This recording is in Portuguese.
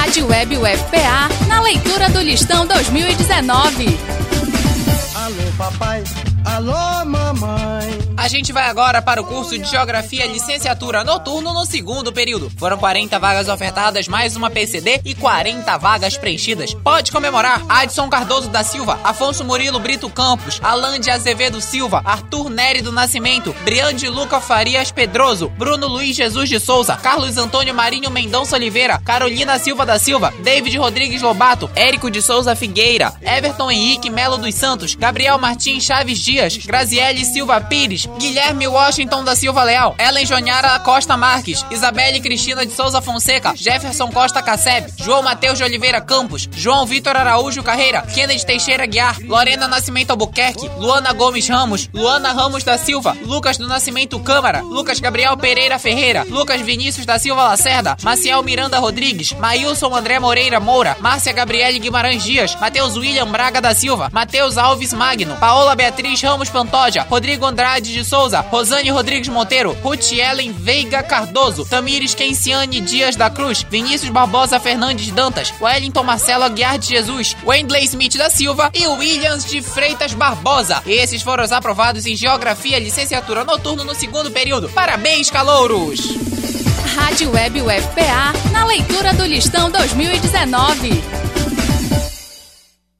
Rádio Web UFPA, na leitura do Listão 2019. Alô, papai. Alô, mamãe. A gente vai agora para o curso de Geografia Licenciatura Noturno no segundo período. Foram 40 vagas ofertadas, mais uma PCD e 40 vagas preenchidas. Pode comemorar Adson Cardoso da Silva, Afonso Murilo Brito Campos, Alan de Azevedo Silva, Arthur Nery do Nascimento, Briande Luca Farias Pedroso, Bruno Luiz Jesus de Souza, Carlos Antônio Marinho Mendonça Oliveira, Carolina Silva da Silva, David Rodrigues Lobato, Érico de Souza Figueira, Everton Henrique Melo dos Santos, Gabriel Martins Chaves Dias, Graziele Silva Pires, Guilherme Washington da Silva Leal, Ellen Joniara Costa Marques, Isabelle Cristina de Souza Fonseca, Jefferson Costa Casseb, João Mateus de Oliveira Campos, João Vitor Araújo Carreira, Kennedy Teixeira Guiar, Lorena Nascimento Albuquerque, Luana Gomes Ramos, Luana Ramos da Silva, Lucas do Nascimento Câmara, Lucas Gabriel Pereira Ferreira, Lucas Vinícius da Silva Lacerda, Maciel Miranda Rodrigues, Maílson André Moreira Moura, Márcia Gabriele Guimarães Dias, Matheus William Braga da Silva, Matheus Alves Magno, Paola Beatriz Ramos Pantoja, Rodrigo Andrade de Souza, Rosane Rodrigues Monteiro, Ruth Ellen Veiga Cardoso, Tamires Kenciane Dias da Cruz, Vinícius Barbosa Fernandes Dantas, Wellington Marcelo Aguiar de Jesus, Wendley Smith da Silva e Williams de Freitas Barbosa. Esses foram os aprovados em Geografia Licenciatura Noturno no segundo período. Parabéns, calouros! Rádio Web UFPA, na leitura do Listão 2019.